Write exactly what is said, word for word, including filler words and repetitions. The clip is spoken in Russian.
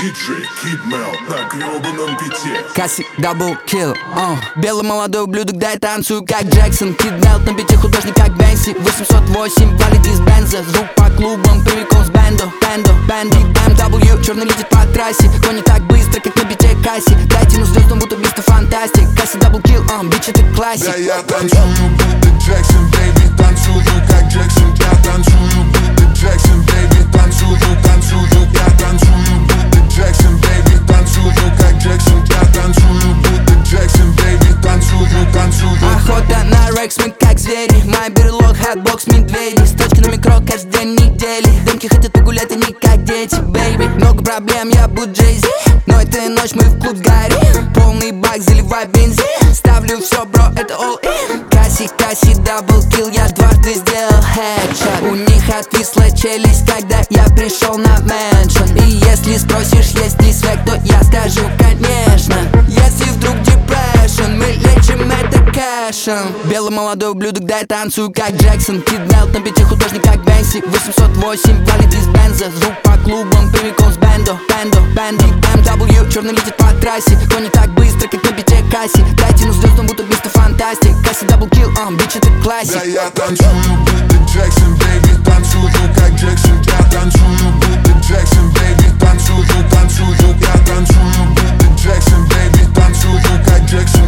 диджей Kid Mel на гребаном бите. Касси, дабл килл, uh. Белый молодой ублюдок, дай танцую как Джексон. Kid Mel на бите художник как Бенси. восемьсот восемь валит из бенза. Звук по клубам, прямиком с бендо. Бендо, бендо, эм дабл ю. Черный летит по трассе, но не так быстро, как на бите Касси. Дайте ну звездам, будто мистер фантастик. Касси, дабл килл, uh. Бич это классик. Да я танцую, будто Джексон, бэйби. Танцую как Джексон. Я танцую, будто Джексон, бэйби. Танцую, танцую, я танцую, будто Джексон, бэйби. Танцую как Джексон. Я танцую, будто Джексон, бэйби. Танцую, танцую. Охота на рекс, мы как звери. Мой берлог, хатбокс, медведи. С точки на микро каждый день недели. Демки хотят погулять, они как дети, бэйби. Много проблем, я буду Джей-Зи. Но этой ночь мы в клуб горим. Полный бак, заливай бензин. Ставлю все, бро, это all in. Касси, Касси, дабл килл, я дважды сделал хедшот. У них отвисла челюсть, когда я пришел на мэншн. И если спросишь, есть ли свек, то я скажу, конечно. Если вдруг депрессион, мы лечим это кэшем. Белый молодой ублюдок, дай танцую как Джексон. Kid Mel на бите художник как Бенси. восемьсот восемь валит из бенза. Звук по клубам, прямиком с бендо. Бендо, бендо, эм дабл ю. Черный летит по трассе, но не так быстро, как на бите Касси. Дайте ну звездам, будто мистер фантастик. Касси, дабл килл, uh, бич это классик. Да я танцую, будто Джексон, бэйби. Танцую как Джексон. Я танцую, будто Джексон, бэйби. Танцую, танцую, я танцую, будто Джексон, бэйби. Танцую как Джексон.